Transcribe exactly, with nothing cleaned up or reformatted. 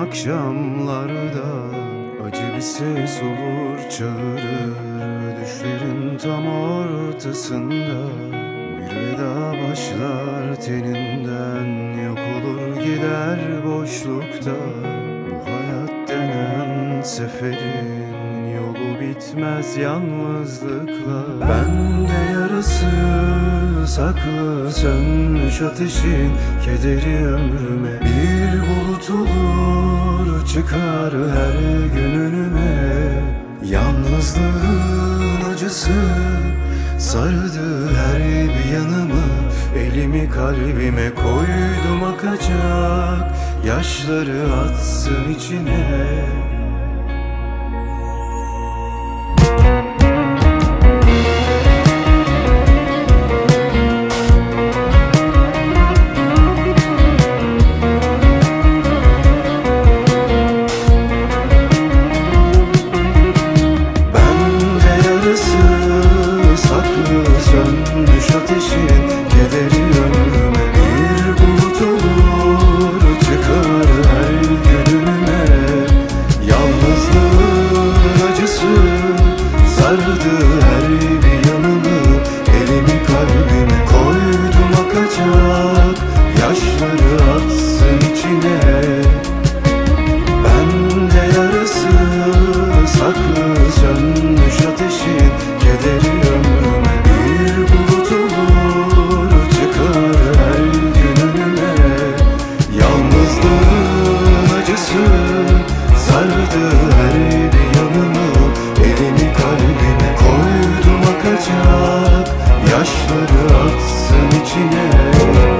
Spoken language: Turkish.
akşamlarda acı bir ses olur çağırır. Düşlerin tam ortasında bir veda başlar teninden. Yok olur gider boşlukta bu hayat denen seferin yolu bitmez yalnızlıkla. Bende yarası saklı sönmüş ateşin kederi ömrüme bir bulut olur çıkar her gün önüme. Yalnızlığın acısı sardı her bir yanımı, elimi kalbime koydum akacak yaşları atsın içine. Sönmüş ateşin kederi ömrüme bir bulut olur çıkar her gün önüme. Yalnızlığın acısı sardı her bir yanımı, elimi kalbime koydum akacak yaşları atsın içine. Bende yarası saklı sönmüş ateşin kederi ömrüme bir bulut olur çıkar her gün önüme. Yalnızlığın acısı sardı her bir yanımı, elimi kalbime koydum akacak yaşları atsın içine.